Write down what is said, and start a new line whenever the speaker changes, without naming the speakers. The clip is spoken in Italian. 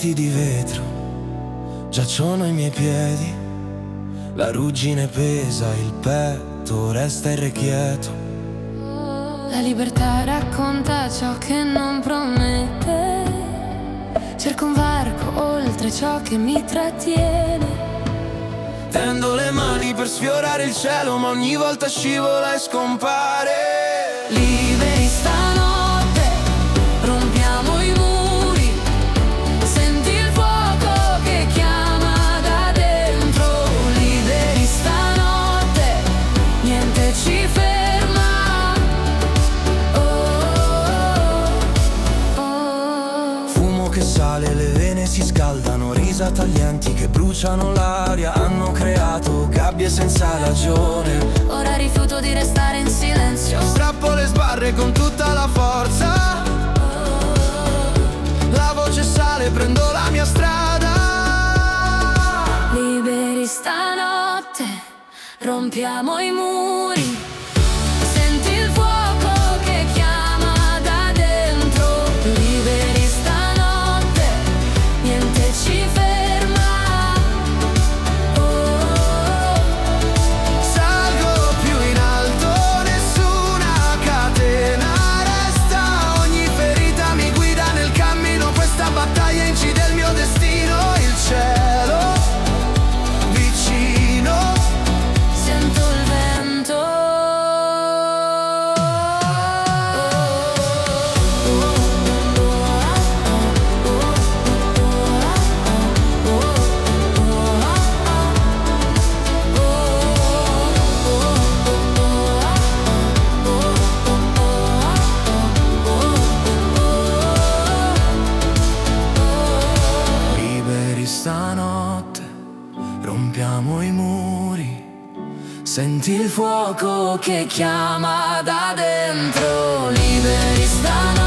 vestiti di vetro giacciono ai miei piedi, la ruggine pesa, il petto resta irrequieto.
La libertà racconta ciò che non promette, cerco un varco oltre ciò che mi trattiene.
Tendo le mani per sfiorare il cielo, ma ogni volta scivola e scompare.
Liberi stanotte, rompiamo i muri, senti il fuoco che chiama da dentro. Liberi stanotte, niente ci ferma.
Fumo che sale, le vene si scaldano, risa taglienti che bruciano l'aria. Hanno creato gabbie senza ragione.
Ora rifiuto di restare in silenzio.
Strappo le sbarre con tutta la forza. La voce sale, prendo la mia strada.
Liberi stanotte, rompiamo i muri, senti il fuoco che chiama da dentro. Liberi stanotte, niente ci ferma.
Salgo più in alto, nessuna catena resta. Ogni ferita mi guida nel cammino, questa battaglia incide il mio destino. Il cielo vicino,
Sento il vento.
liberi stanotte, rompiamo i muri. Senti il fuoco che chiama da dentro. Liberi stanotte.